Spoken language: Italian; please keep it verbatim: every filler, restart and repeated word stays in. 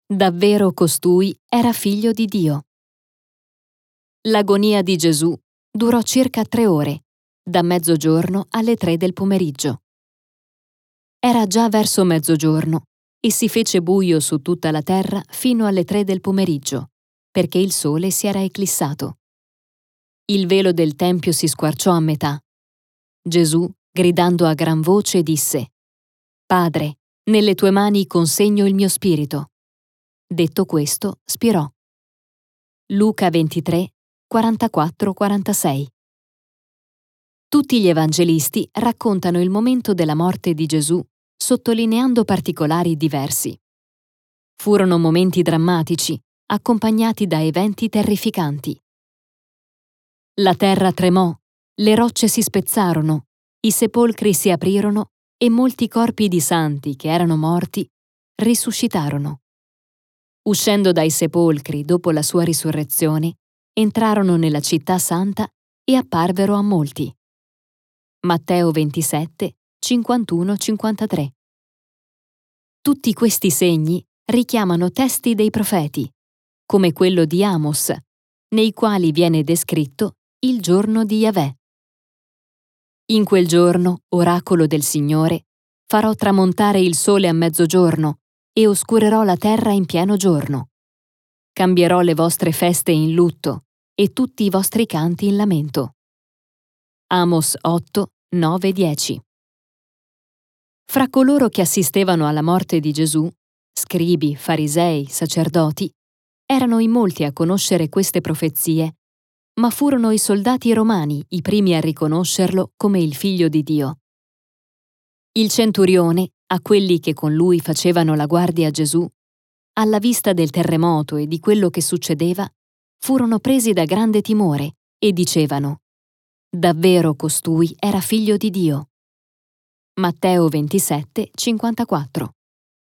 Davvero costui era figlio di Dio. L'agonia di Gesù durò circa tre ore, da mezzogiorno alle tre del pomeriggio. Era già verso mezzogiorno e si fece buio su tutta la terra fino alle tre del pomeriggio, perché il sole si era eclissato. Il velo del tempio si squarciò a metà. Gesù, gridando a gran voce, disse: «Padre, nelle tue mani consegno il mio spirito». Detto questo, spirò. Luca ventitré, quarantaquattro quarantasei. Tutti gli evangelisti raccontano il momento della morte di Gesù, sottolineando particolari diversi. Furono momenti drammatici, accompagnati da eventi terrificanti. La terra tremò, le rocce si spezzarono, i sepolcri si aprirono e molti corpi di santi che erano morti risuscitarono. Uscendo dai sepolcri dopo la sua risurrezione, entrarono nella città santa e apparvero a molti. Matteo ventisette, cinquantuno cinquantatré. Tutti questi segni richiamano testi dei profeti, come quello di Amos, nei quali viene descritto il giorno di Yahweh. In quel giorno, oracolo del Signore, farò tramontare il sole a mezzogiorno e oscurerò la terra in pieno giorno. Cambierò le vostre feste in lutto e tutti i vostri canti in lamento. Amos otto, nove dieci. Fra coloro che assistevano alla morte di Gesù, scribi, farisei, sacerdoti, erano in molti a conoscere queste profezie, ma furono i soldati romani i primi a riconoscerlo come il Figlio di Dio. Il centurione, a quelli che con lui facevano la guardia a Gesù, alla vista del terremoto e di quello che succedeva, furono presi da grande timore e dicevano: «Davvero costui era figlio di Dio». Matteo ventisette, cinquantaquattro.